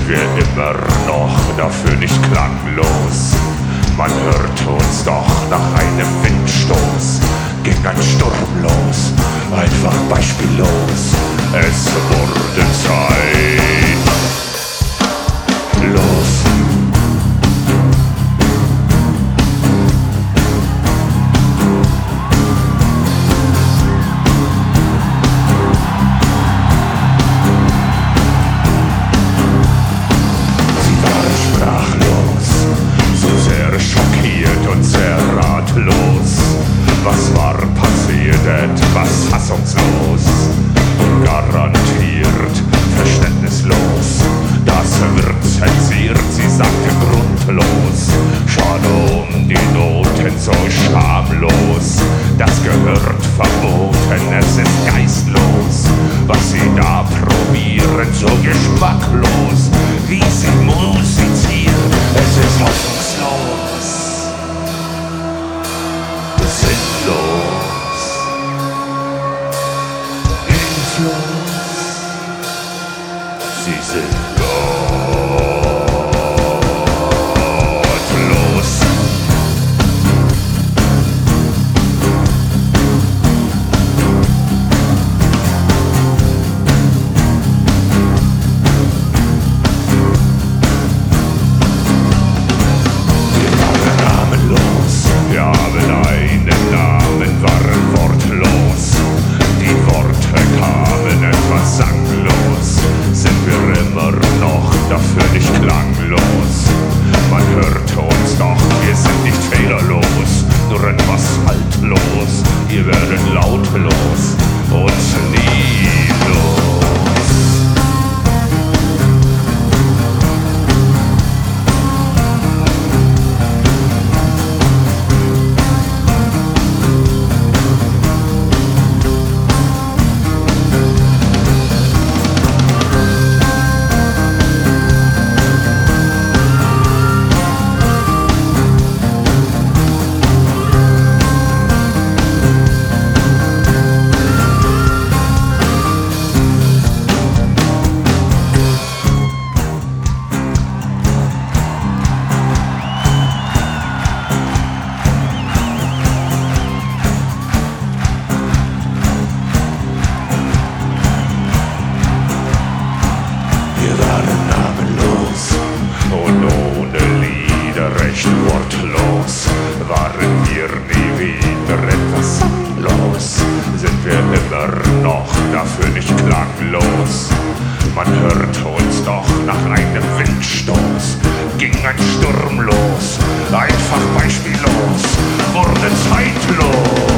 wir immer noch dafür nicht klanglos. Man hört uns doch nach einem Windstoß, ging ein Sturm los, einfach beispiellos. Es wurde Zeit, los. Was war passiert, etwas fassungslos, garantiert verständnislos. Das wird zensiert, sie sagte grundlos. Schade um die Noten, so schamlos. Das gehört verboten, es ist geistlos. Was sie da probieren, so geschmacklos. Wie sie musizieren, es ist hoffnungslos. Sinnlos, hilflos, sie sind gottlos. Wir waren namenlos, wir haben einen Namen, waren wortlos. Die Worte kamen etwas sanglos. Sind wir immer noch dafür nicht klanglos? Man hört uns doch, wir sind nicht fehlerlos, nur etwas haltlos. Wir werden lautlos und lieblos. Wir waren namenlos und ohne Lieder recht wortlos. Waren wir nie wieder etwas sanglos? Sind wir immer noch dafür nicht klanglos? Man hört uns doch nach einem Windstoß, ging ein Sturm los, einfach beispiellos, wurde zeitlos.